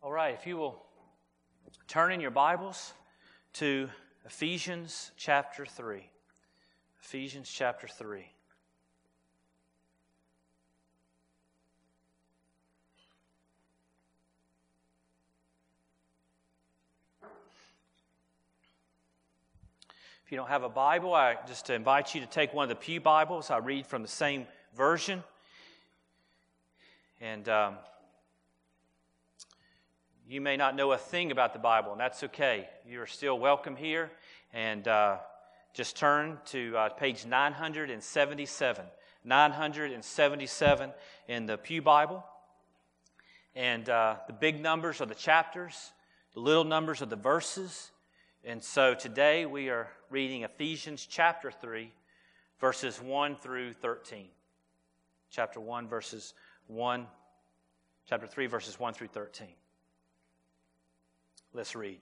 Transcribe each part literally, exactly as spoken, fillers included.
All right, if you will turn in your Bibles to Ephesians chapter three. Ephesians chapter three. If you don't have a Bible, I just invite you to take one of the Pew Bibles. I read from the same version. And um, you may not know a thing about the Bible, and that's okay. You are still welcome here. And uh, just turn to uh, page nine seventy-seven. nine seventy-seven in the Pew Bible. And uh, the big numbers are the chapters, the little numbers are the verses. And so today we are reading Ephesians chapter three, verses one through thirteen. Chapter one, verses one, chapter three, verses one through thirteen. Let's read.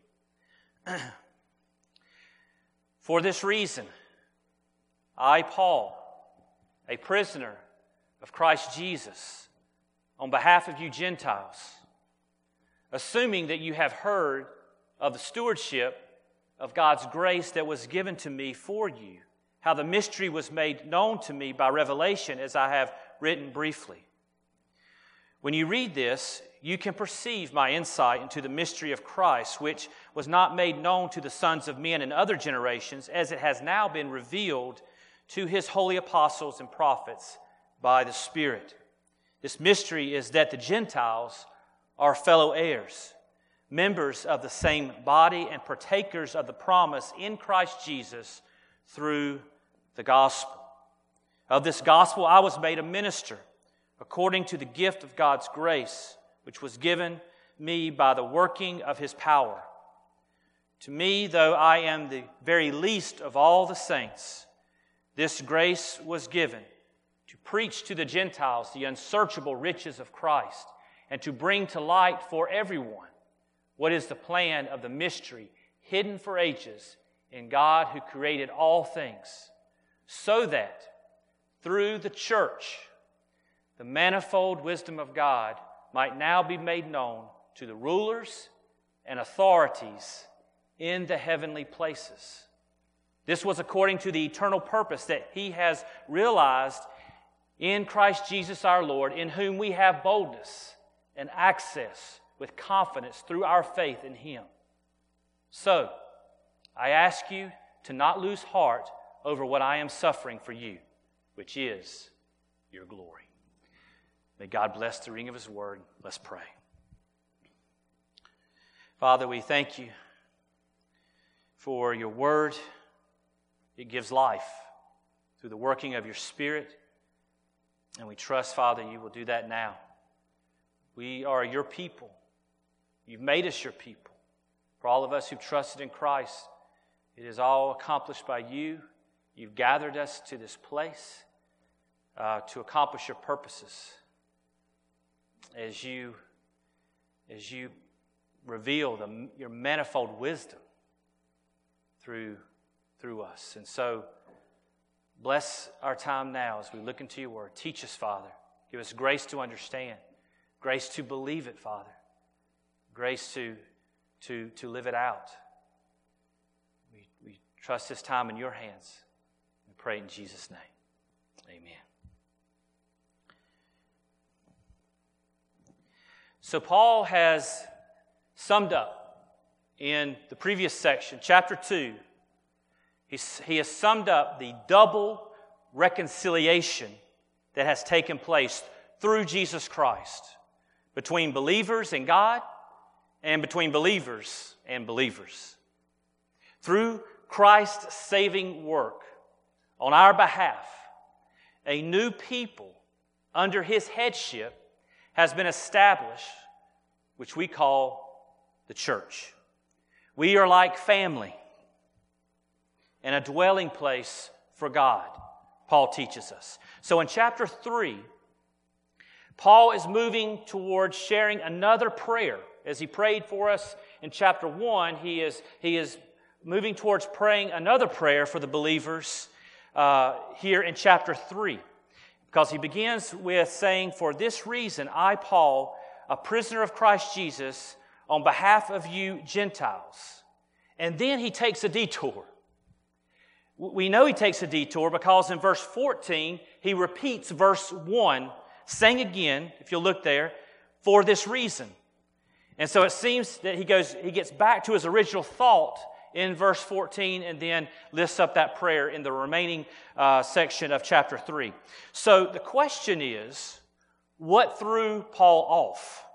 For this reason, I, Paul, a prisoner of Christ Jesus, on behalf of you Gentiles, assuming that you have heard of the stewardship of God's grace that was given to me for you, how the mystery was made known to me by revelation, as I have written briefly. When you read this, you can perceive my insight into the mystery of Christ, which was not made known to the sons of men in other generations, as it has now been revealed to his holy apostles and prophets by the Spirit. This mystery is that the Gentiles are fellow heirs, members of the same body and partakers of the promise in Christ Jesus through the gospel. Of this gospel I was made a minister according to the gift of God's grace, which was given me by the working of his power. To me, though I am the very least of all the saints, this grace was given to preach to the Gentiles the unsearchable riches of Christ and to bring to light for everyone what is the plan of the mystery hidden for ages in God who created all things, so that through the church the manifold wisdom of God might now be made known to the rulers and authorities in the heavenly places. This was according to the eternal purpose that he has realized in Christ Jesus our Lord, in whom we have boldness and access with confidence through our faith in him. So, I ask you to not lose heart over what I am suffering for you, which is your glory. May God bless the reading of his word. Let's pray. Father, we thank you for your word. It gives life through the working of your Spirit. And we trust, Father, you will do that now. We are your people. You've made us your people. For all of us who've trusted in Christ, it is all accomplished by you. You've gathered us to this place uh, to accomplish your purposes. As you, as you reveal the, your manifold wisdom through, through us. And so, bless our time now as we look into your word. Teach us, Father. Give us grace to understand, grace to believe it, Father. Grace to, to, to live it out. We, we trust this time in your hands. We pray in Jesus' name. Amen. So Paul has summed up in the previous section, chapter two, he's, he has summed up the double reconciliation that has taken place through Jesus Christ between believers and God and between believers and believers. Through Christ's saving work on our behalf, a new people under his headship has been established, which we call the church. We are like family and a dwelling place for God, Paul teaches us. So in chapter three, Paul is moving towards sharing another prayer. As he prayed for us in chapter one, he is, he is moving towards praying another prayer for the believers uh, here in chapter three. Because he begins with saying, for this reason, I, Paul, a prisoner of Christ Jesus, on behalf of you Gentiles. And then he takes a detour. We know he takes a detour because in verse fourteen, he repeats verse one, saying again, if you'll look there, for this reason. And so it seems that he goes, he gets back to his original thought in verse fourteen and then lists up that prayer in the remaining uh, section of chapter three. So the question is, what threw Paul off?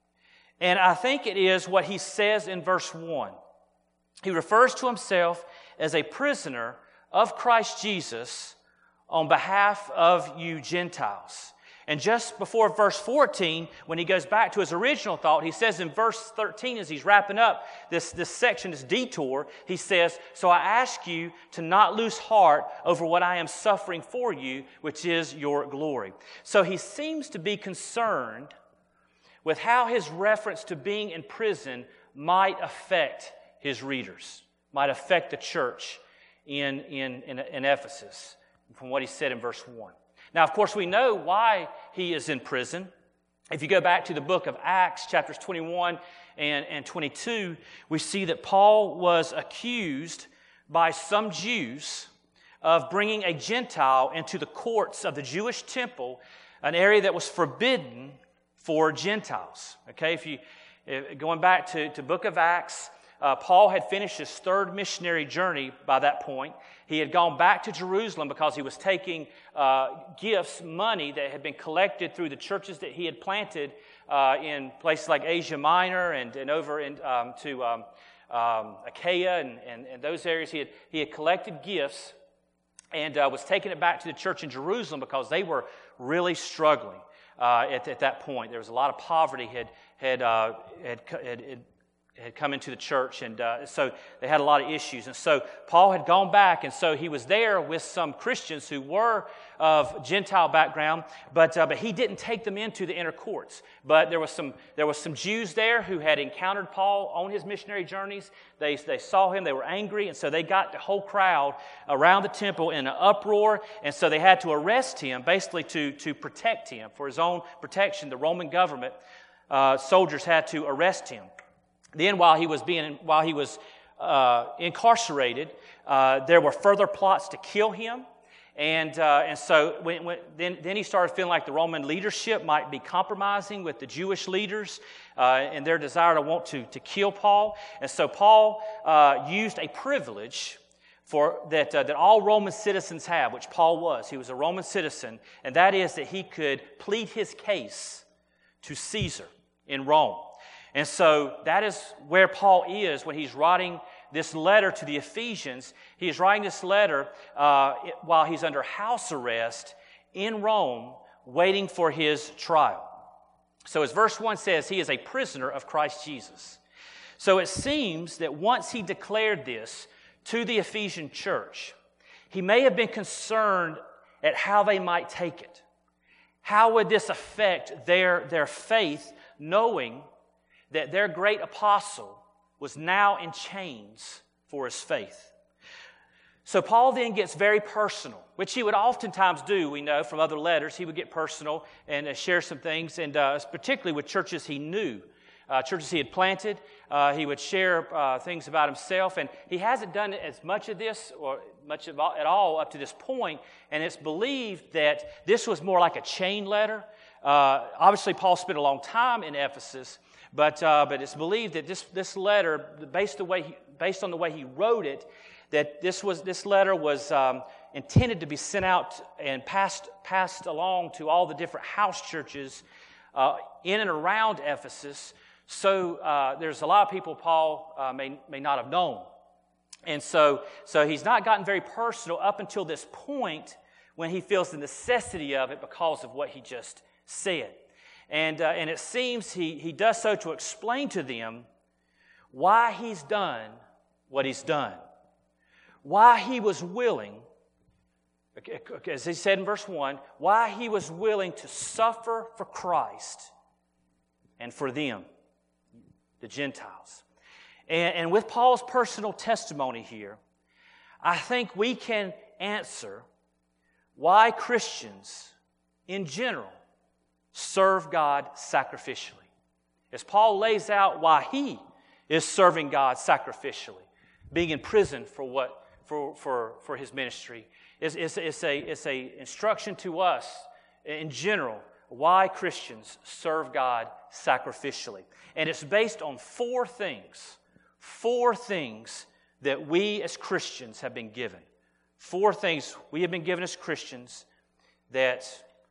And I think it is what he says in verse one. He refers to himself as a prisoner of Christ Jesus on behalf of you Gentiles. And just before verse fourteen, when he goes back to his original thought, he says in verse thirteen, as he's wrapping up this, this section, this detour, he says, so I ask you to not lose heart over what I am suffering for you, which is your glory. So he seems to be concerned with how his reference to being in prison might affect his readers, might affect the church in, in, in, in Ephesus, from what he said in verse one. Now, of course, we know why he is in prison. If you go back to the book of Acts, chapters twenty-one and, and twenty-two, we see that Paul was accused by some Jews of bringing a Gentile into the courts of the Jewish temple, an area that was forbidden for Gentiles. Okay, if you going back to the book of Acts, uh, Paul had finished his third missionary journey by that point. He had gone back to Jerusalem because he was taking uh, gifts, money that had been collected through the churches that he had planted uh, in places like Asia Minor and, and over in, um, to um, um, Achaia and, and, and those areas. He had, he had collected gifts and uh, was taking it back to the church in Jerusalem because they were really struggling uh, at, at that point. There was a lot of poverty had had uh, had, had, had had come into the church, and uh, so they had a lot of issues. And so Paul had gone back, and so he was there with some Christians who were of Gentile background, but uh, but he didn't take them into the inner courts. But there was some there was some Jews there who had encountered Paul on his missionary journeys. They they saw him, they were angry, and so they got the whole crowd around the temple in an uproar, and so they had to arrest him, basically to to protect him for his own protection. The Roman government uh, soldiers had to arrest him. Then, while he was being while he was uh, incarcerated, uh, there were further plots to kill him, and uh, and so when, when, then then he started feeling like the Roman leadership might be compromising with the Jewish leaders uh, and their desire to want to to kill Paul, and so Paul uh, used a privilege for that uh, that all Roman citizens have, which Paul was. He was a Roman citizen, and that is that he could plead his case to Caesar in Rome. And so that is where Paul is when he's writing this letter to the Ephesians. He is writing this letter uh, while he's under house arrest in Rome, waiting for his trial. So as verse one says, he is a prisoner of Christ Jesus. So it seems that once he declared this to the Ephesian church, he may have been concerned at how they might take it. How would this affect their, their faith, knowing that their great apostle was now in chains for his faith? So Paul then gets very personal, which he would oftentimes do, we know from other letters. He would get personal and uh, share some things, and uh, particularly with churches he knew, uh, churches he had planted. Uh, he would share uh, things about himself, and he hasn't done as much of this or much of all, at all up to this point, and it's believed that this was more like a chain letter. Uh, obviously, Paul spent a long time in Ephesus, But uh, but it's believed that this this letter, based the way he, based on the way he wrote it, that this was this letter was um, intended to be sent out and passed passed along to all the different house churches uh, in and around Ephesus. So uh, there's a lot of people Paul uh, may may not have known, and so so he's not gotten very personal up until this point when he feels the necessity of it because of what he just said. And, uh, and it seems he, he does so to explain to them why he's done what he's done. Why he was willing, as he said in verse one, why he was willing to suffer for Christ and for them, the Gentiles. And, and with Paul's personal testimony here, I think we can answer why Christians in general serve God sacrificially. as Paul lays out why he is serving God sacrificially, being in prison for what for for, for his ministry. It's, it's, it's a it's a instruction to us in general why Christians serve God sacrificially. And it's based on four things. Four things that we as Christians have been given. Four things we have been given as Christians that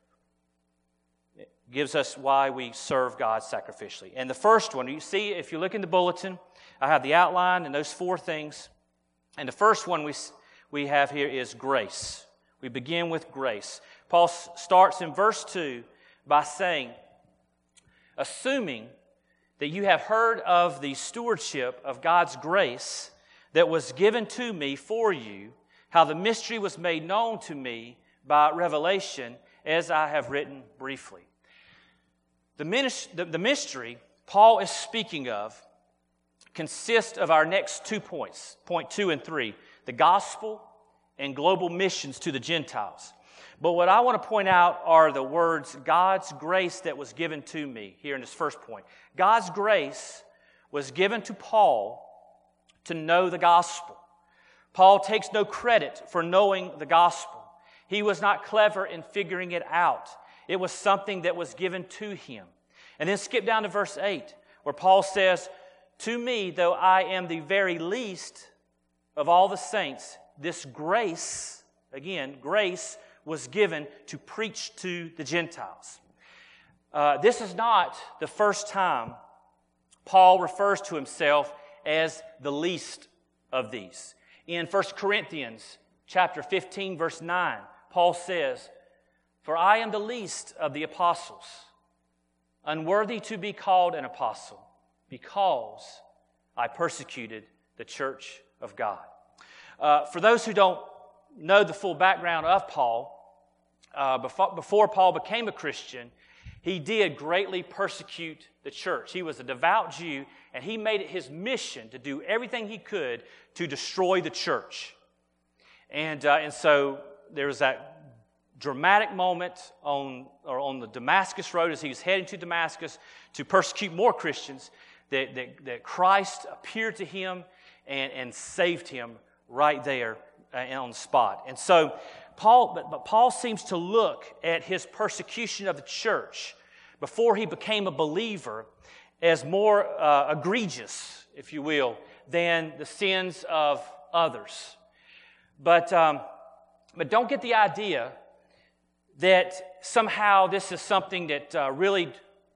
gives us why we serve God sacrificially. And the first one, you see, if you look in the bulletin, I have the outline and those four things. And the first one we, we have here is grace. We begin with grace. Paul starts in verse two by saying, assuming that you have heard of the stewardship of God's grace that was given to me for you, how the mystery was made known to me by revelation, as I have written briefly. The, ministry, the, the mystery Paul is speaking of consists of our next two points, point two and three, the gospel and global missions to the Gentiles. But what I want to point out are the words, God's grace that was given to me, here in this first point. God's grace was given to Paul to know the gospel. Paul takes no credit for knowing the gospel. He was not clever in figuring it out. It was something that was given to him. And then skip down to verse eight, where Paul says, to me, though I am the very least of all the saints, this grace, again, grace was given to preach to the Gentiles. Uh, this is not the first time Paul refers to himself as the least of these. In First Corinthians chapter fifteen, verse nine, Paul says, for I am the least of the apostles, unworthy to be called an apostle, because I persecuted the church of God. Uh, for those who don't know the full background of Paul, uh, before, before Paul became a Christian, he did greatly persecute the church. He was a devout Jew, and he made it his mission to do everything he could to destroy the church. And, uh, and so there was that dramatic moment on, or on the Damascus Road as he was heading to Damascus to persecute more Christians, that, that, that Christ appeared to him and, and saved him right there uh, on the spot. And so Paul, but, but Paul seems to look at his persecution of the church before he became a believer as more uh, egregious, if you will, than the sins of others. But um, but don't get the idea that somehow this is something that uh, really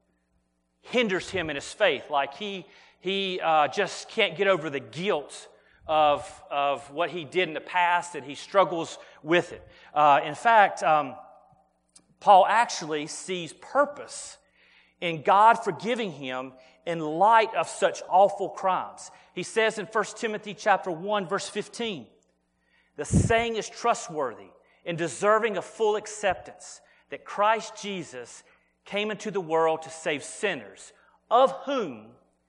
hinders him in his faith, like he he uh, just can't get over the guilt of of what he did in the past, and he struggles with it. Uh, in fact, um, Paul actually sees purpose in God forgiving him in light of such awful crimes. He says in First Timothy chapter one, verse fifteen, the saying is trustworthy and deserving of full acceptance, that Christ Jesus came into the world to save sinners, of whom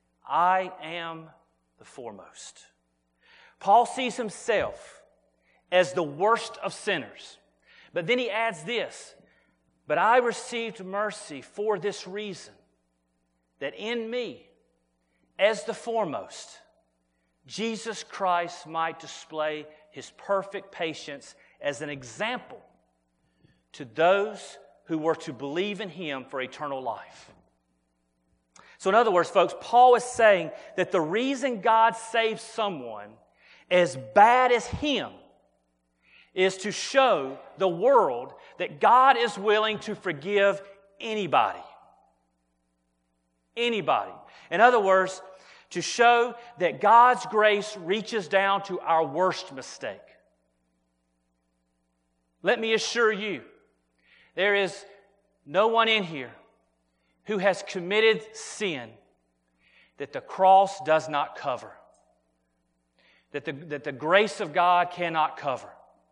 I am the foremost. Paul sees himself as the worst of sinners. But then he adds this, but I received mercy for this reason, that in me, as the foremost, Jesus Christ might display his perfect patience as an example to those who were to believe in him for eternal life. So in other words, folks, Paul is saying that the reason God saves someone as bad as him is to show the world that God is willing to forgive anybody. Anybody. In other words, to show that God's grace reaches down to our worst mistake. Let me assure you, there is no one in here who has committed sin that the cross does not cover, that the, that the grace of God cannot cover.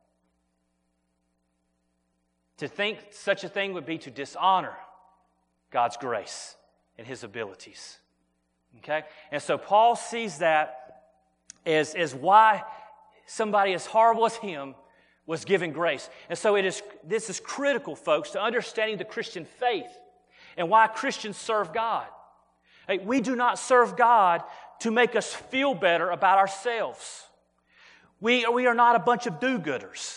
To think such a thing would be to dishonor God's grace and his abilities. Okay? And so Paul sees that as, as why somebody as horrible as him was given grace. And so it is. This is critical, folks, to understanding the Christian faith and why Christians serve God. Hey, we do not serve God to make us feel better about ourselves. We, we are not a bunch of do-gooders.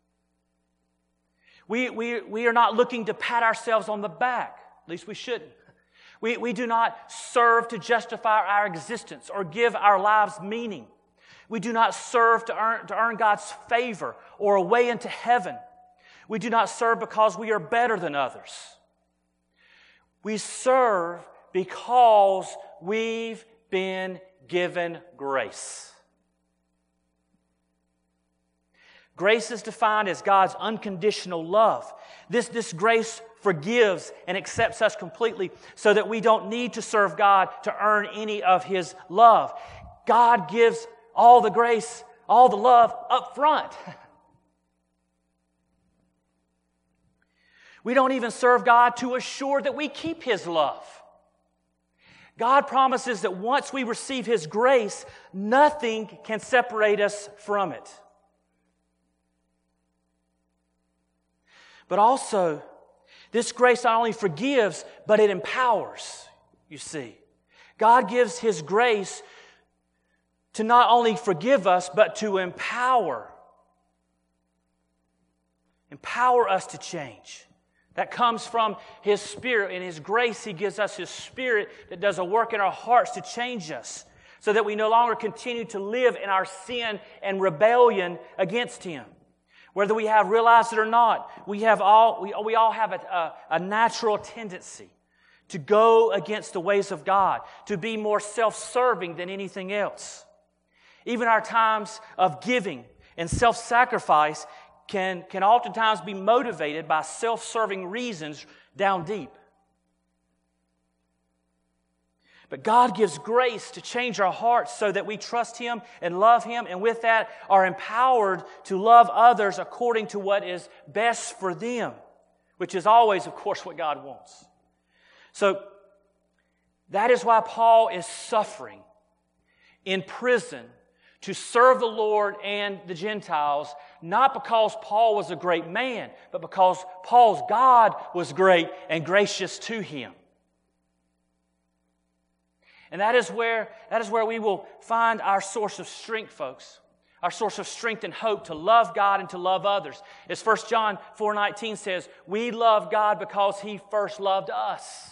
We, we, we are not looking to pat ourselves on the back. At least we shouldn't. We, we do not serve to justify our existence or give our lives meaning. We do not serve to earn, to earn God's favor or a way into heaven. We do not serve because we are better than others. We serve because we've been given grace. Grace is defined as God's unconditional love. This, this grace forgives and accepts us completely so that we don't need to serve God to earn any of His love. God gives all the grace, all the love up front. We don't even serve God to assure that we keep His love. God promises that once we receive His grace, nothing can separate us from it. But also, this grace not only forgives, but it empowers, you see. God gives His grace to not only forgive us, but to empower. Empower us to change. That comes from His Spirit. In His grace, He gives us His Spirit that does a work in our hearts to change us so that we no longer continue to live in our sin and rebellion against Him. Whether we have realized it or not, we have all we, we all have a, a, a natural tendency to go against the ways of God, to be more self-serving than anything else. Even our times of giving and self-sacrifice can, can oftentimes be motivated by self-serving reasons down deep. But God gives grace to change our hearts so that we trust Him and love Him, and with that are empowered to love others according to what is best for them, which is always, of course, what God wants. So that is why Paul is suffering in prison to serve the Lord and the Gentiles, not because Paul was a great man, but because Paul's God was great and gracious to him. And that is where, that is where we will find our source of strength, folks. Our source of strength and hope to love God and to love others. As First John four nineteen says, we love God because He first loved us.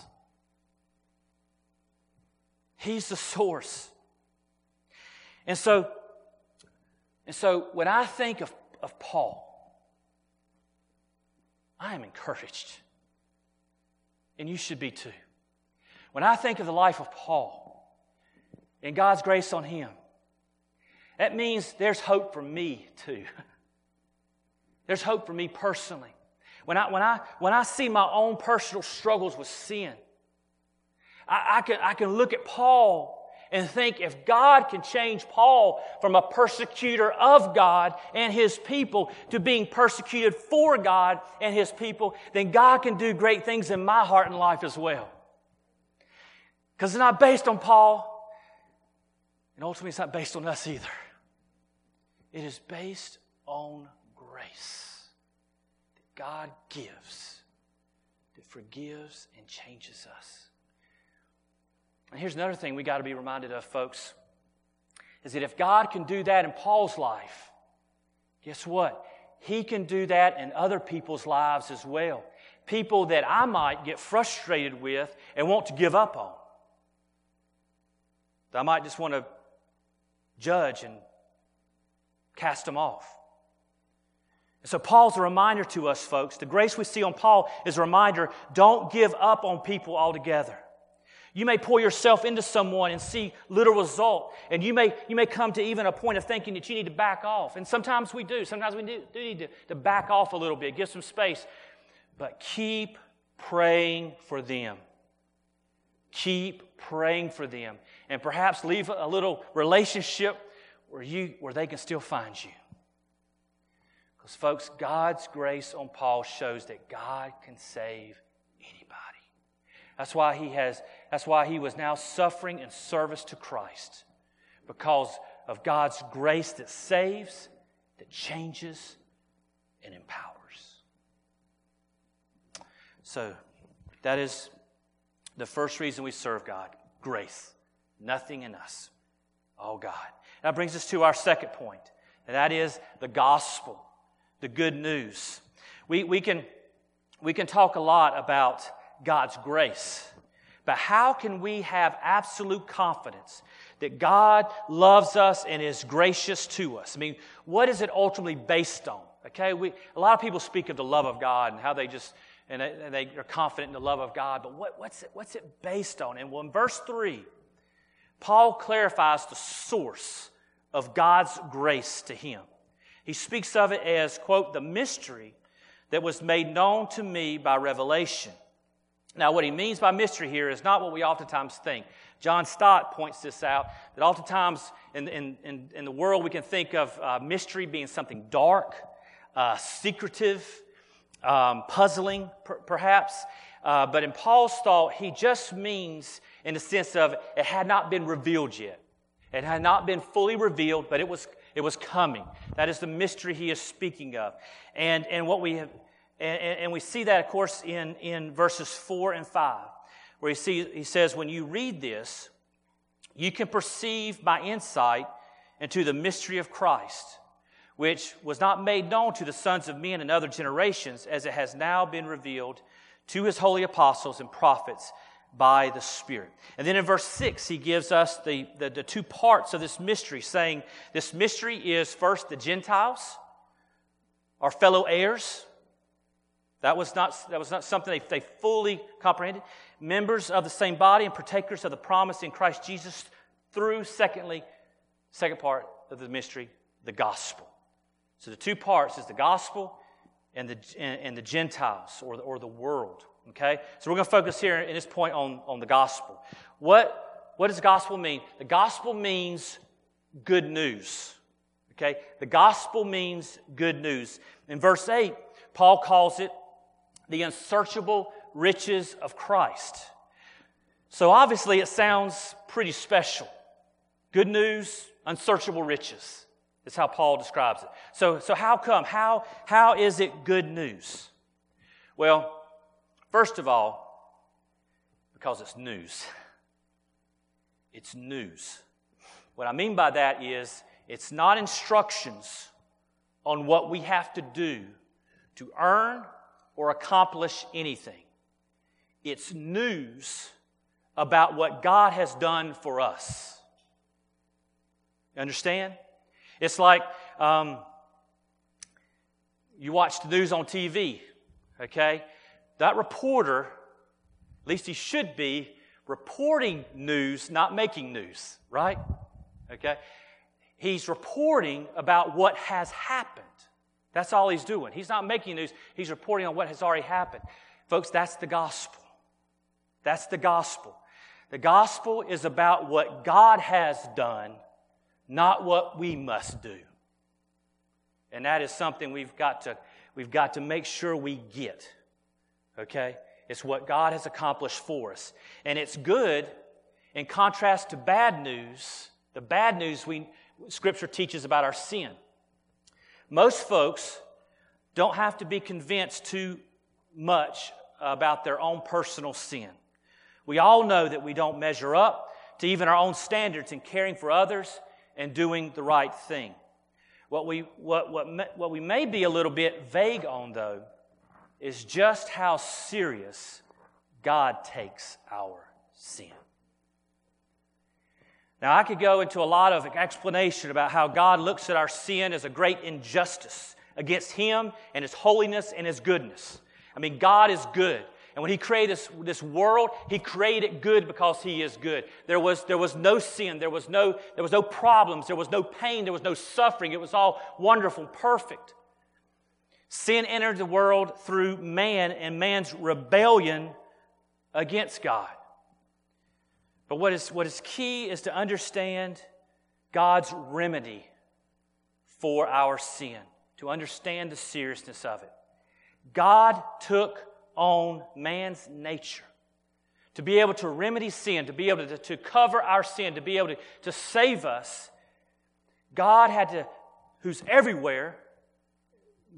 He's the source. And so, and so when I think of, of Paul, I am encouraged. And you should be too. When I think of the life of Paul and God's grace on him, that means there's hope for me too. There's hope for me personally. When I, when I, when I see my own personal struggles with sin, I, I, can, I can look at Paul and think, if God can change Paul from a persecutor of God and His people to being persecuted for God and His people, then God can do great things in my heart and life as well. Because it's not based on Paul, and ultimately it's not based on us either. It is based on grace that God gives, that forgives and changes us. And here's another thing we got to be reminded of, folks, is that if God can do that in Paul's life, guess what? He can do that in other people's lives as well. People that I might get frustrated with and want to give up on. I might just want to judge and cast them off. And so Paul's a reminder to us, folks. The grace we see on Paul is a reminder, don't give up on people altogether. You may pour yourself into someone and see little result, and you may, you may come to even a point of thinking that you need to back off. And sometimes we do. Sometimes we do, do need to, to back off a little bit, give some space. But keep praying for them. Keep praying for them. And perhaps leave a little relationship where you where they can still find you. Because, folks, God's grace on Paul shows that God can save anybody. That's why he has. That's why he was now suffering in service to Christ. Because of God's grace that saves, that changes, and empowers. So, that is the first reason we serve God. grace. Nothing in us. Oh, God. That brings us to our second point, and that is the gospel, the good news. We, we, can, we can talk a lot about God's grace, but how can we have absolute confidence that God loves us and is gracious to us? I mean, what is it ultimately based on? Okay, we, a lot of people speak of the love of God and how they just, and they, and they are confident in the love of God, but what, what's, it, what's it based on? And well, in verse three, Paul clarifies the source of God's grace to him. He speaks of it as, quote, the mystery that was made known to me by revelation. Now, what he means by mystery here is not what we oftentimes think. John Stott points this out, that oftentimes in, in, in, in the world we can think of uh, mystery being something dark, uh, secretive, um, puzzling, per- perhaps. Uh, but in Paul's thought, he just means in the sense of it had not been revealed yet. It had not been fully revealed, but it was it was coming. That is the mystery he is speaking of. And, and what we have And, and we see that, of course, in, in verses four and five, where he, see, he says, when you read this, you can perceive my insight into the mystery of Christ, which was not made known to the sons of men in other generations, as it has now been revealed to his holy apostles and prophets by the Spirit. And then in verse six, he gives us the, the, the two parts of this mystery, saying this mystery is first the Gentiles, our fellow heirs. That was not, that was not something they, they fully comprehended. Members of the same body and partakers of the promise in Christ Jesus through, secondly, second part of the mystery, the gospel. So the two parts is the gospel and the, and, and the Gentiles or the, or the world. Okay? So we're going to focus here in this point on, on the gospel. What, what does the gospel mean? The gospel means good news. Okay? The gospel means good news. In verse eight, Paul calls it the unsearchable riches of Christ. So obviously it sounds pretty special. Good news, unsearchable riches. That's how Paul describes it. So, so how come? How, how is it good news? Well, first of all, because it's news. It's news. What I mean by that is it's not instructions on what we have to do to earn or accomplish anything. It's news about what God has done for us. You understand? It's like um, you watch the news on T V, okay? That reporter, at least he should be, reporting news, not making news, right? Okay? He's reporting about what has happened. That's all he's doing. He's not making news. He's reporting on what has already happened. Folks, that's the gospel. That's the gospel. The gospel is about what God has done, not what we must do. And that is something we've got to, we've got to make sure we get. Okay? It's what God has accomplished for us. And it's good in contrast to bad news. The bad news we Scripture teaches about our sin. Most folks don't have to be convinced too much about their own personal sin. We all know that we don't measure up to even our own standards in caring for others and doing the right thing. What we, what, what, what we may be a little bit vague on, though, is just how serious God takes our sin. Now, I could go into a lot of explanation about how God looks at our sin as a great injustice against Him and His holiness and His goodness. I mean, God is good. And when He created this, this world, He created it good because He is good. There was, there was no sin. There was no, there was no problems. There was no pain. There was no suffering. It was all wonderful, perfect. Sin entered the world through man and man's rebellion against God. But what is, what is key is to understand God's remedy for our sin, to understand the seriousness of it. God took on man's nature to be able to remedy sin, to be able to, to cover our sin, to be able to, to save us. God had to, who's everywhere,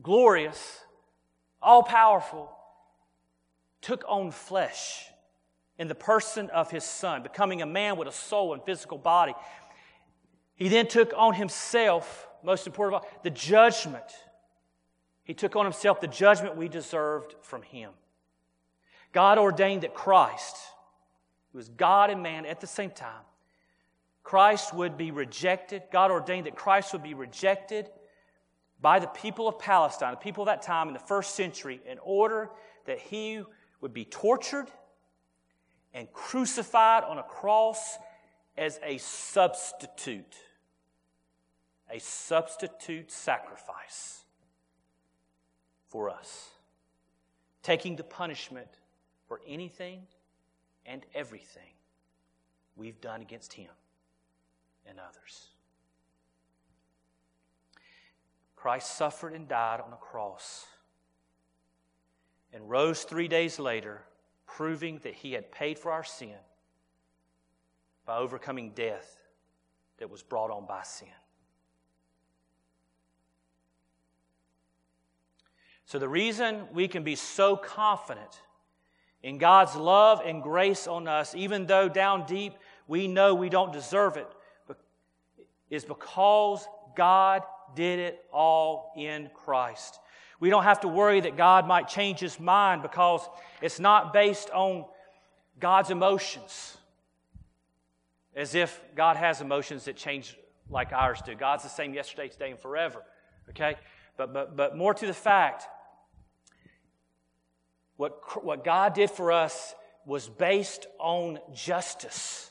glorious, all-powerful, took on flesh in the person of His Son, becoming a man with a soul and physical body. He then took on Himself, most important of all, the judgment. He took on Himself the judgment we deserved from Him. God ordained that Christ, who is God and man at the same time, Christ would be rejected. God ordained that Christ would be rejected by the people of Palestine, the people of that time in the first century, in order that He would be tortured and crucified on a cross as a substitute. A substitute sacrifice for us. Taking the punishment for anything and everything we've done against Him and others. Christ suffered and died on a cross and rose three days later, proving that He had paid for our sin by overcoming death that was brought on by sin. So the reason we can be so confident in God's love and grace on us, even though down deep we know we don't deserve it, is because God did it all in Christ. We don't have to worry that God might change His mind because it's not based on God's emotions, as if God has emotions that change like ours do. God's the same yesterday, today, and forever. Okay? But but but more to the fact, what, what God did for us was based on justice.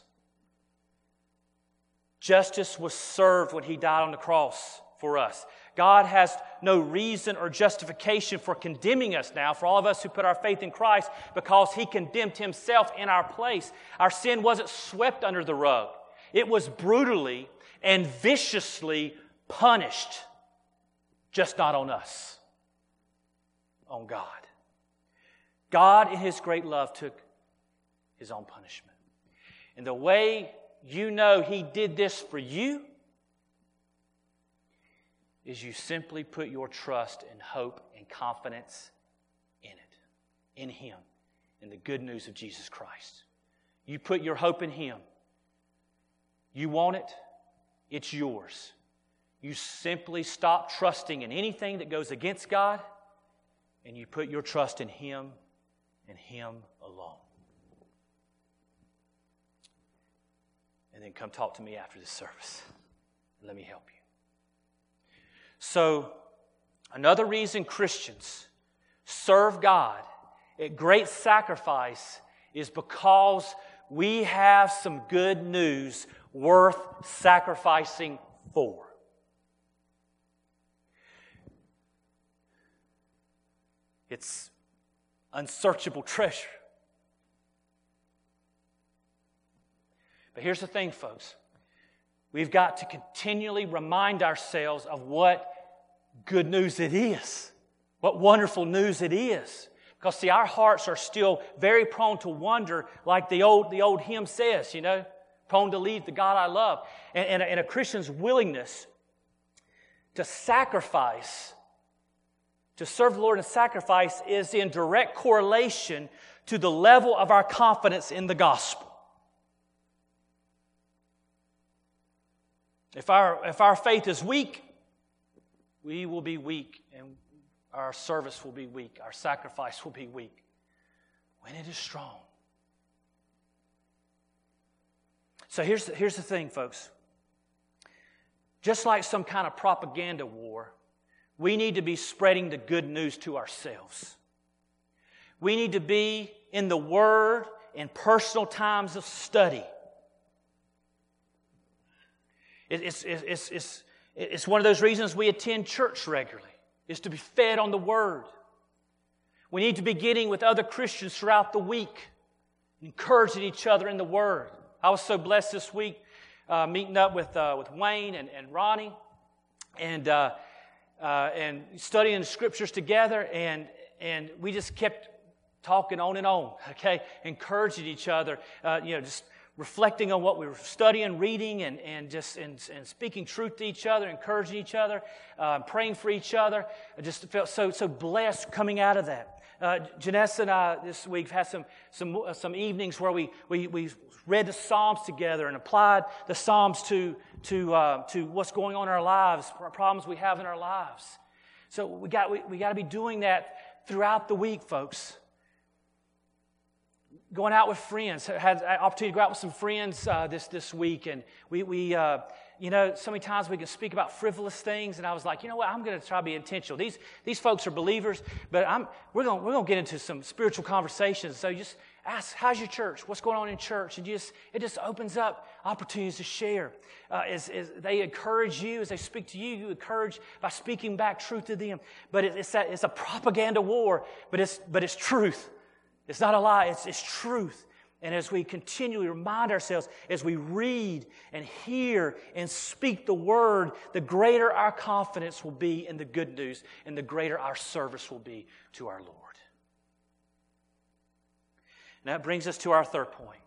Justice was served when He died on the cross for us. God has no reason or justification for condemning us now, for all of us who put our faith in Christ, because He condemned Himself in our place. Our sin wasn't swept under the rug. It was brutally and viciously punished, just not on us, on God. God, in His great love, took His own punishment. And the way you know He did this for you is you simply put your trust and hope and confidence in it, in Him, in the good news of Jesus Christ. You put your hope in Him. You want it, it's yours. You simply stop trusting in anything that goes against God, and you put your trust in Him and Him alone. And then come talk to me after this service. Let me help you. So, another reason Christians serve God at great sacrifice is because we have some good news worth sacrificing for. It's unsearchable treasure. But here's the thing, folks. We've got to continually remind ourselves of what good news it is. What wonderful news it is. Because, see, our hearts are still very prone to wonder, like the old, the old hymn says, you know, prone to leave the God I love. And, and, and a Christian's willingness to sacrifice, to serve the Lord in sacrifice, is in direct correlation to the level of our confidence in the gospel. If our, if our faith is weak, we will be weak, and our service will be weak. Our sacrifice will be weak. When it is strong. So here's the, here's the thing, folks. Just like some kind of propaganda war, we need to be spreading the good news to ourselves. We need to be in the Word in personal times of study. It's, it's, it's, it's, it's one of those reasons we attend church regularly, is to be fed on the Word. We need to be getting with other Christians throughout the week, encouraging each other in the Word. I was so blessed this week uh, meeting up with uh, with Wayne and, and Ronnie and uh, uh, and studying the Scriptures together, and and we just kept talking on and on, okay, encouraging each other, uh, you know, just reflecting on what we were studying, reading, and, and just and, and speaking truth to each other, encouraging each other, uh, praying for each other. I just felt so so blessed coming out of that. Uh, Janessa and I this week have had some some uh, some evenings where we we we read the Psalms together and applied the Psalms to to uh, to what's going on in our lives, problems we have in our lives. So we got we, we got to be doing that throughout the week, folks. Going out with friends. I had an opportunity to go out with some friends uh, this this week, and we we uh, you know so many times we can speak about frivolous things, and I was like, you know what, I'm going to try to be intentional. These these folks are believers, but I'm we're going we're going to get into some spiritual conversations. So just ask, how's your church? What's going on in church? And just it just opens up opportunities to share. Uh, as, as they encourage you, as they speak to you, you encourage by speaking back truth to them. But it, it's that it's a propaganda war, but it's but it's truth. It's not a lie, it's, it's truth. And as we continually remind ourselves, as we read and hear and speak the word, the greater our confidence will be in the good news and the greater our service will be to our Lord. And that brings us to our third point,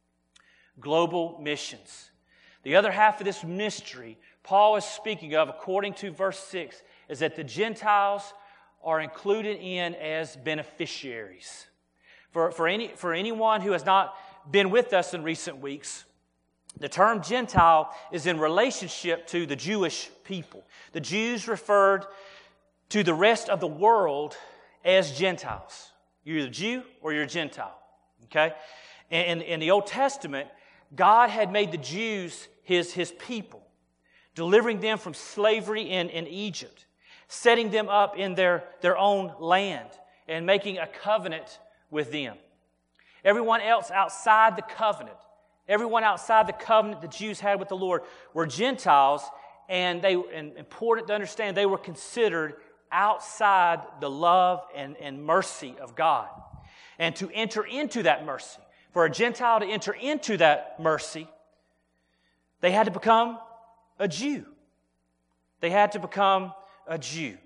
global missions. The other half of this mystery Paul is speaking of, according to verse six, is that the Gentiles are included in as beneficiaries. For, for, any, for anyone who has not been with us in recent weeks, the term Gentile is in relationship to the Jewish people. The Jews referred to the rest of the world as Gentiles. You're either Jew or you're a Gentile. Okay? And in the Old Testament, God had made the Jews his, his people, delivering them from slavery in, in Egypt, setting them up in their, their own land, and making a covenant with them. Everyone else outside the covenant, everyone outside the covenant the Jews had with the Lord were Gentiles, and they, and important to understand, they were considered outside the love and, and mercy of God. And to enter into that mercy, for a Gentile to enter into that mercy, they had to become a Jew. They had to become a Jew.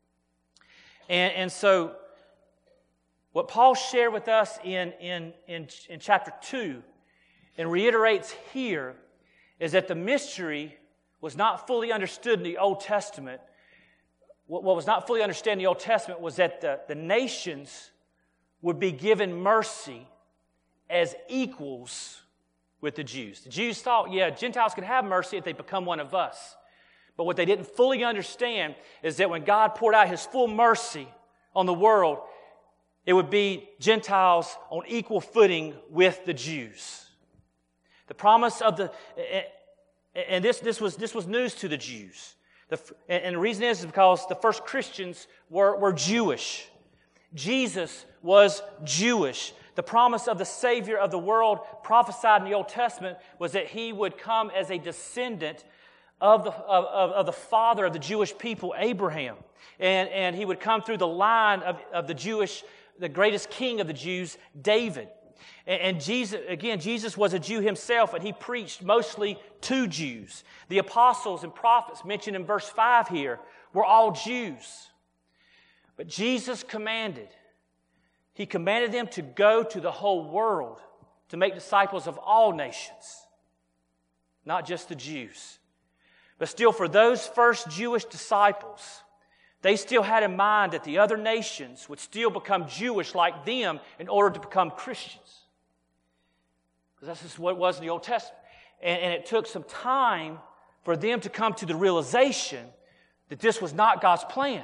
And, and so, what Paul shared with us in, in, in, in chapter two and reiterates here is that the mystery was not fully understood in the Old Testament. What, what was not fully understood in the Old Testament was that the, the nations would be given mercy as equals with the Jews. The Jews thought, yeah, Gentiles can have mercy if they become one of us. But what they didn't fully understand is that when God poured out His full mercy on the world, it would be Gentiles on equal footing with the Jews. The promise of the, and this, this, was, this was news to the Jews. The, and the reason is because the first Christians were, were Jewish. Jesus was Jewish. The promise of the Savior of the world prophesied in the Old Testament was that He would come as a descendant of the, of, of the father of the Jewish people, Abraham. And, and He would come through the line of, of the Jewish the greatest king of the Jews, David. And, and Jesus, again, Jesus was a Jew himself, and He preached mostly to Jews. The apostles and prophets mentioned in verse five here were all Jews. But Jesus commanded, He commanded them to go to the whole world to make disciples of all nations, not just the Jews. But still, for those first Jewish disciples, they still had in mind that the other nations would still become Jewish like them in order to become Christians. Because that's just what it was in the Old Testament. And, and it took some time for them to come to the realization that this was not God's plan.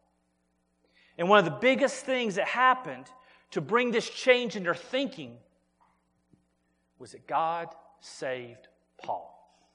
And one of the biggest things that happened to bring this change in their thinking was that God saved Paul.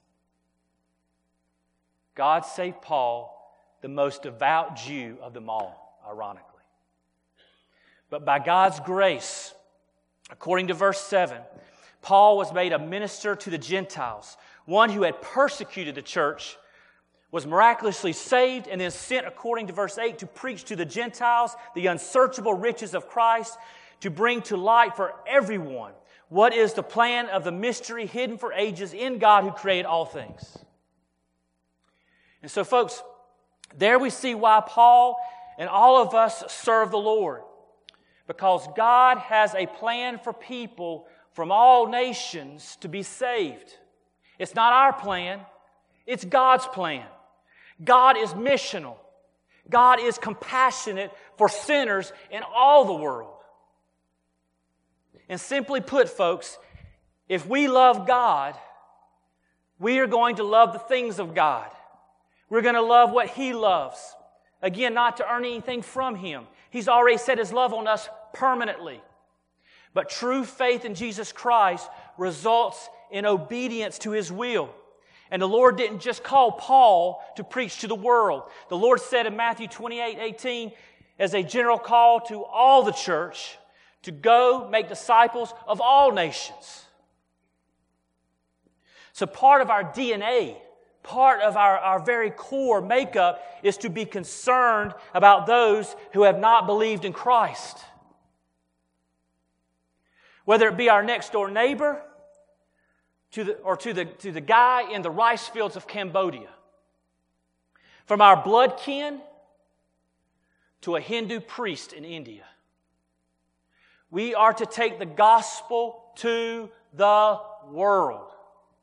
God saved Paul, the most devout Jew of them all, ironically. But by God's grace, according to verse seven, Paul was made a minister to the Gentiles. One who had persecuted the church was miraculously saved and then sent, according to verse eight, to preach to the Gentiles the unsearchable riches of Christ, to bring to light for everyone what is the plan of the mystery hidden for ages in God who created all things. And so, folks, there we see why Paul and all of us serve the Lord. Because God has a plan for people from all nations to be saved. It's not our plan. It's God's plan. God is missional. God is compassionate for sinners in all the world. And simply put, folks, if we love God, we are going to love the things of God. We're going to love what He loves. Again, not to earn anything from Him. He's already set His love on us permanently. But true faith in Jesus Christ results in obedience to His will. And the Lord didn't just call Paul to preach to the world. The Lord said in Matthew twenty-eight eighteen, as a general call to all the church, to go make disciples of all nations. So part of our D N A, part of our, our very core makeup is to be concerned about those who have not believed in Christ. Whether it be our next door neighbor, to the, or to the, to the guy in the rice fields of Cambodia. From our blood kin to a Hindu priest in India. We are to take the gospel to the world.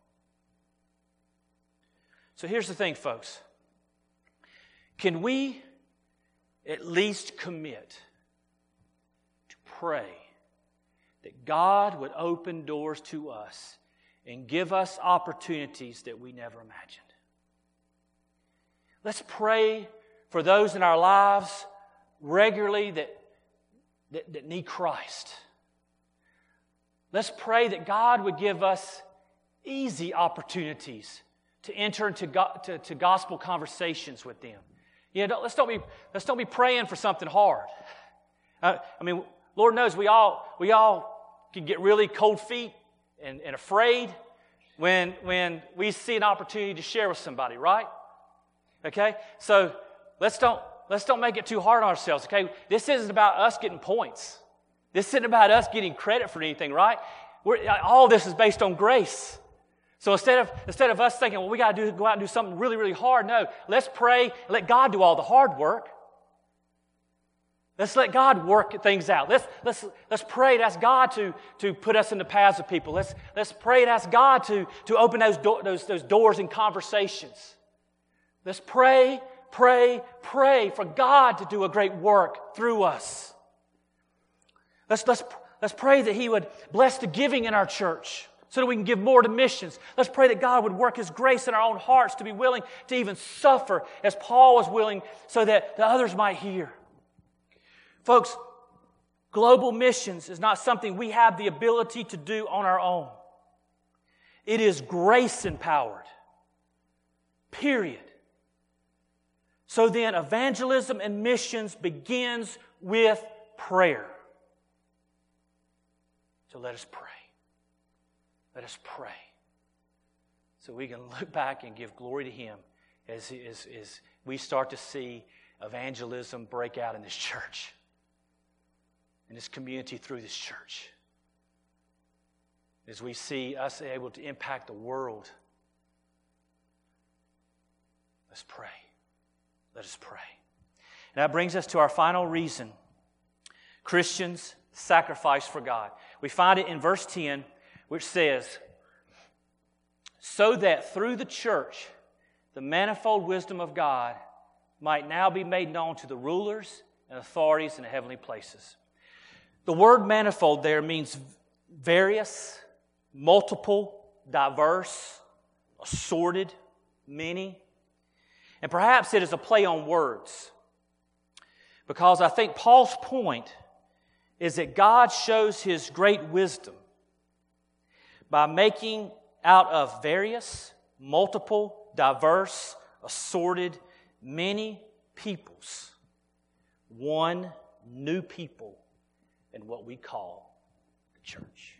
So here's the thing, folks. Can we at least commit to pray that God would open doors to us and give us opportunities that we never imagined? Let's pray for those in our lives regularly that, that, that need Christ. Let's pray that God would give us easy opportunities to enter into go, to, to gospel conversations with them. You know, let's don't be let's don't be praying for something hard. Uh, I mean, Lord knows we all we all can get really cold feet and, and afraid when when we see an opportunity to share with somebody, right? Okay, so let's don't let's don't make it too hard on ourselves. Okay, this isn't about us getting points. This isn't about us getting credit for anything, right? We're, all this is based on grace. So instead of instead of us thinking, well, we got to do go out and do something really, really hard, no, let's pray and let God do all the hard work. Let's let God work things out. Let's let's let's pray and ask God to, to put us in the paths of people. Let's let's pray and ask God to, to open those do, those those doors in conversations. Let's pray, pray, pray for God to do a great work through us. Let's let's let's pray that He would bless the giving in our church, so that we can give more to missions. Let's pray that God would work His grace in our own hearts to be willing to even suffer as Paul was willing so that the others might hear. Folks, global missions is not something we have the ability to do on our own. It is grace empowered. Period. So then evangelism and missions begins with prayer. So let us pray. Let us pray so we can look back and give glory to Him as, as, as we start to see evangelism break out in this church, in this community through this church. As we see us able to impact the world. Let's pray. Let us pray. And that brings us to our final reason. Christians sacrifice for God. We find it in verse ten, which says, so that through the church, the manifold wisdom of God might now be made known to the rulers and authorities in the heavenly places. The word manifold there means various, multiple, diverse, assorted, many. And perhaps it is a play on words, because I think Paul's point is that God shows His great wisdom by making out of various, multiple, diverse, assorted, many peoples, one new people in what we call the church.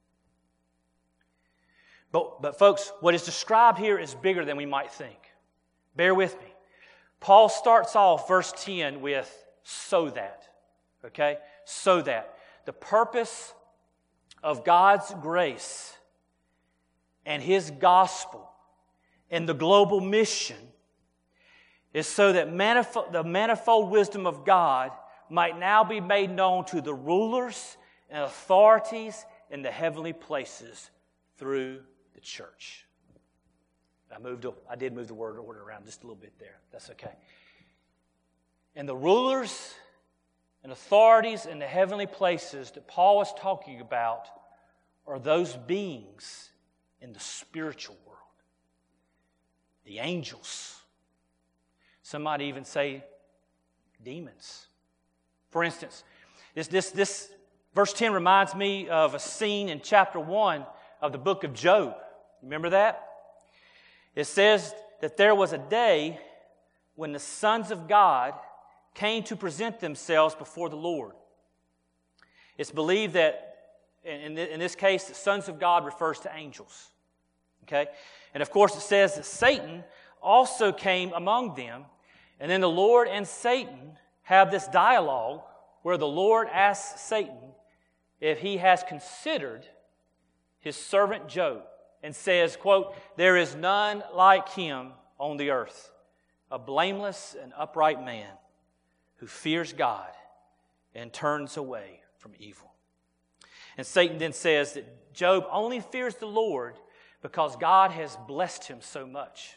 But, but folks, what is described here is bigger than we might think. Bear with me. Paul starts off verse ten with so that. Okay? So that. The purpose of God's grace and His gospel and the global mission is so that manifold, the manifold wisdom of God might now be made known to the rulers and authorities in the heavenly places through the church. I moved. I did move the word order around just a little bit there. That's okay. And the rulers and authorities in the heavenly places that Paul is talking about are those beings in the spiritual world. The angels. Some might even say demons. For instance, this, this, this verse ten reminds me of a scene in chapter one of the book of Job. Remember that? It says that there was a day when the sons of God came to present themselves before the Lord. It's believed that, in, in this case, the sons of God refers to angels. Okay? And of course it says that Satan also came among them, and then the Lord and Satan have this dialogue where the Lord asks Satan if he has considered his servant Job, and says, quote, "There is none like him on the earth, a blameless and upright man who fears God and turns away from evil." And Satan then says that Job only fears the Lord because God has blessed him so much.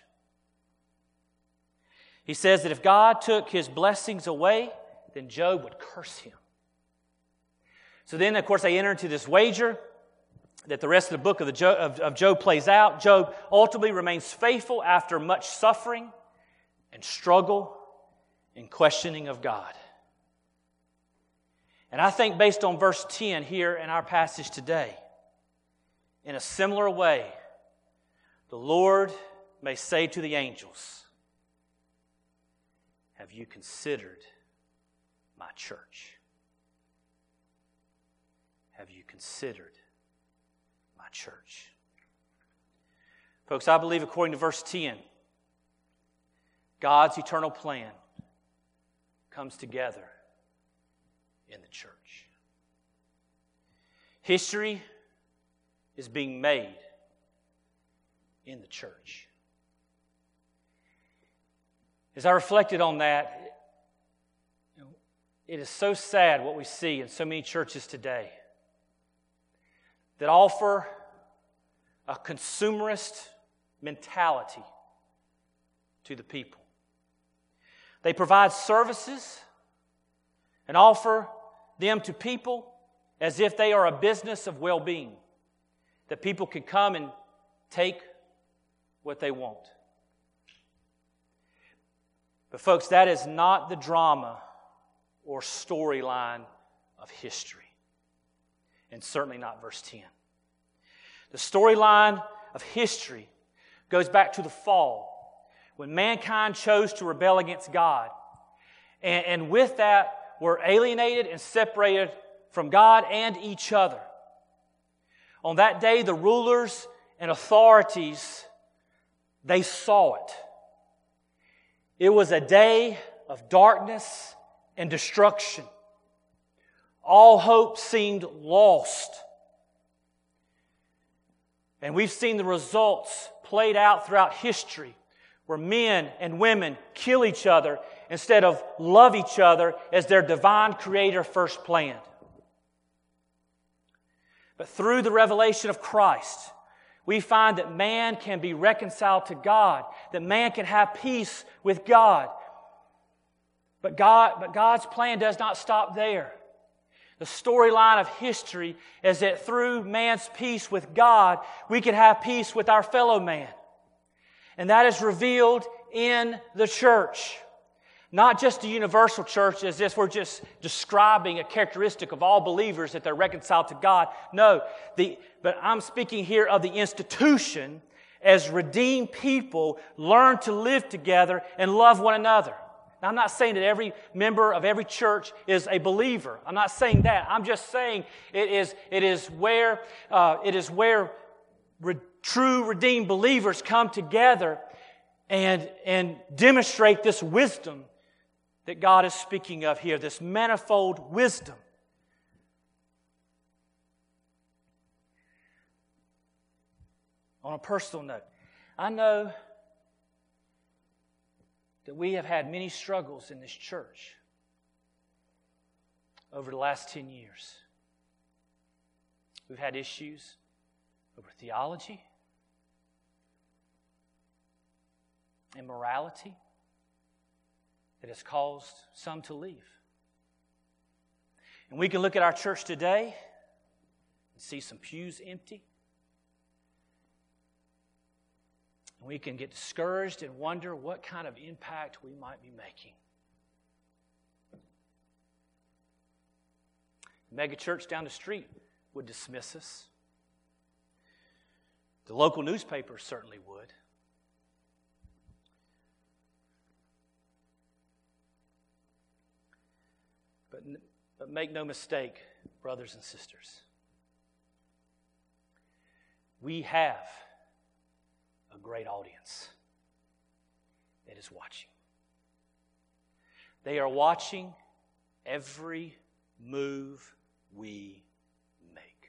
He says that if God took his blessings away, then Job would curse him. So then, of course, they enter into this wager that the rest of the book of, the Job, of, of Job plays out. Job ultimately remains faithful after much suffering and struggle and questioning of God. And I think based on verse ten here in our passage today, in a similar way, the Lord may say to the angels, "Have you considered my church? Have you considered my church?" Folks, I believe according to verse ten, God's eternal plan comes together in the church. History is being made in the church. As I reflected on that, you know, it is so sad what we see in so many churches today that offer a consumerist mentality to the people. They provide services and offer them to people as if they are a business of well-being, that people can come and take what they want. But folks, that is not the drama or storyline of history, and certainly not verse ten. The storyline of history goes back to the fall, when mankind chose to rebel against God. And, and with that, were alienated and separated from God and each other. On that day, the rulers and authorities, they saw it. It was a day of darkness and destruction. All hope seemed lost. And we've seen the results played out throughout history, where men and women kill each other instead of love each other as their divine Creator first planned. But through the revelation of Christ, we find that man can be reconciled to God, that man can have peace with God. But God, but God's plan does not stop there. The storyline of history is that through man's peace with God, we can have peace with our fellow man. And that is revealed in the church. Not just the universal church as if we're just describing a characteristic of all believers that they're reconciled to God. No, the, but I'm speaking here of the institution as redeemed people learn to live together and love one another. Now, I'm not saying that every member of every church is a believer. I'm not saying that. I'm just saying it is, it is where, uh, it is where re- true redeemed believers come together and, and demonstrate this wisdom that God is speaking of here, this manifold wisdom. On a personal note, I know that we have had many struggles in this church over the last ten years. We've had issues over theology and morality that has caused some to leave. And we can look at our church today and see some pews empty. And we can get discouraged and wonder what kind of impact we might be making. The mega church down the street would dismiss us. The local newspaper certainly would. But, but make no mistake, brothers and sisters. We have a great audience that is watching. They are watching every move we make.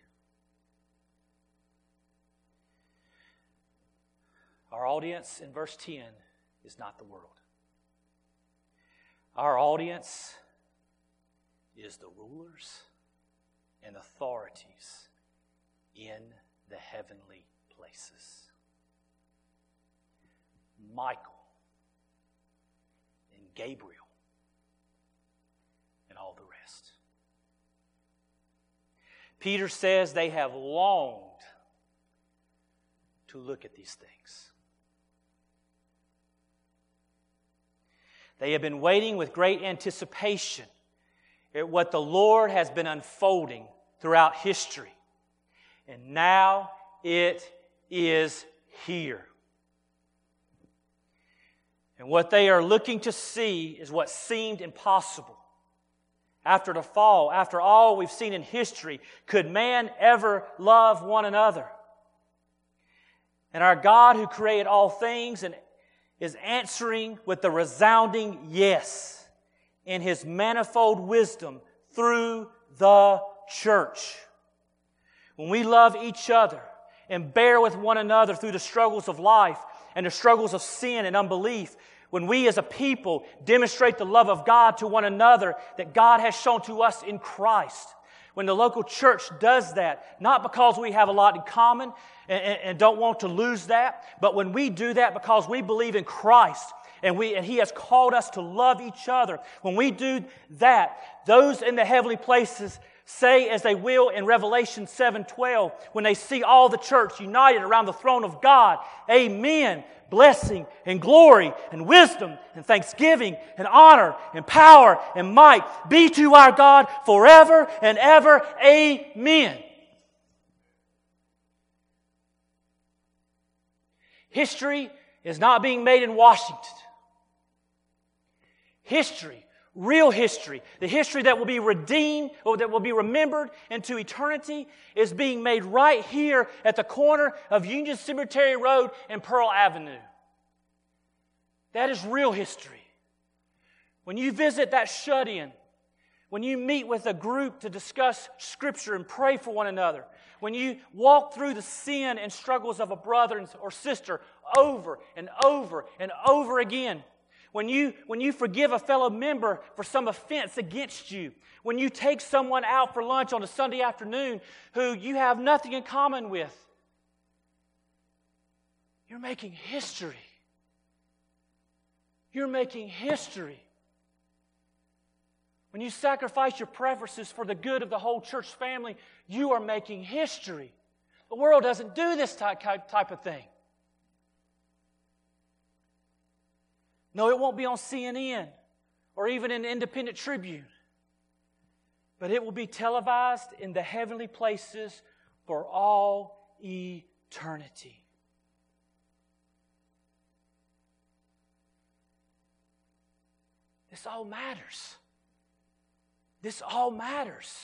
Our audience in verse ten is not the world. Our audience is the rulers and authorities in the heavenly places. Michael and Gabriel and all the rest. Peter says they have longed to look at these things. They have been waiting with great anticipation at what the Lord has been unfolding throughout history. And now it is here. And what they are looking to see is what seemed impossible. After the fall, after all we've seen in history, could man ever love one another? And our God who created all things and is answering with the resounding yes in His manifold wisdom through the church. When we love each other and bear with one another through the struggles of life and the struggles of sin and unbelief, when we as a people demonstrate the love of God to one another that God has shown to us in Christ, when the local church does that, not because we have a lot in common and, and, and don't want to lose that, but when we do that because we believe in Christ and we and He has called us to love each other, when we do that, those in the heavenly places say as they will in Revelation seven twelve, when they see all the church united around the throne of God, Amen. Blessing and glory and wisdom and thanksgiving and honor and power and might be to our God forever and ever. Amen. History is not being made in Washington. History, real history, the history that will be redeemed or that will be remembered into eternity is being made right here at the corner of Union Cemetery Road and Pearl Avenue. That is real history. When you visit that shut-in, when you meet with a group to discuss Scripture and pray for one another, when you walk through the sin and struggles of a brother or sister over and over and over again, When you, when you forgive a fellow member for some offense against you, when you take someone out for lunch on a Sunday afternoon who you have nothing in common with, you're making history. You're making history. When you sacrifice your preferences for the good of the whole church family, you are making history. The world doesn't do this type, type of thing. No, it won't be on C N N or even in the Independent Tribune. But it will be televised in the heavenly places for all eternity. This all matters. This all matters.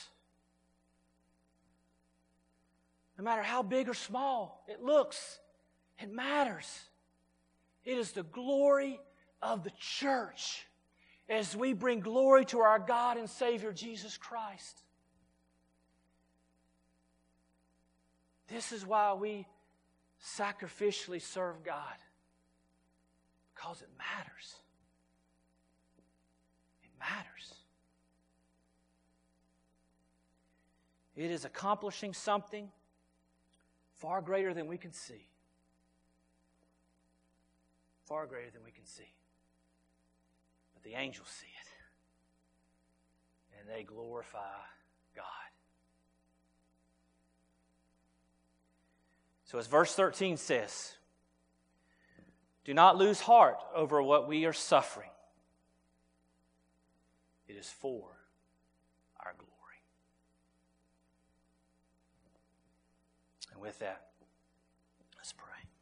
No matter how big or small it looks, it matters. It is the glory of the church as we bring glory to our God and Savior Jesus Christ. This is why we sacrificially serve God, because it matters. It matters. It is accomplishing something far greater than we can see. Far greater than we can see. But the angels see it. And they glorify God. So as verse thirteen says, do not lose heart over what we are suffering. It is for our glory. And with that, let's pray.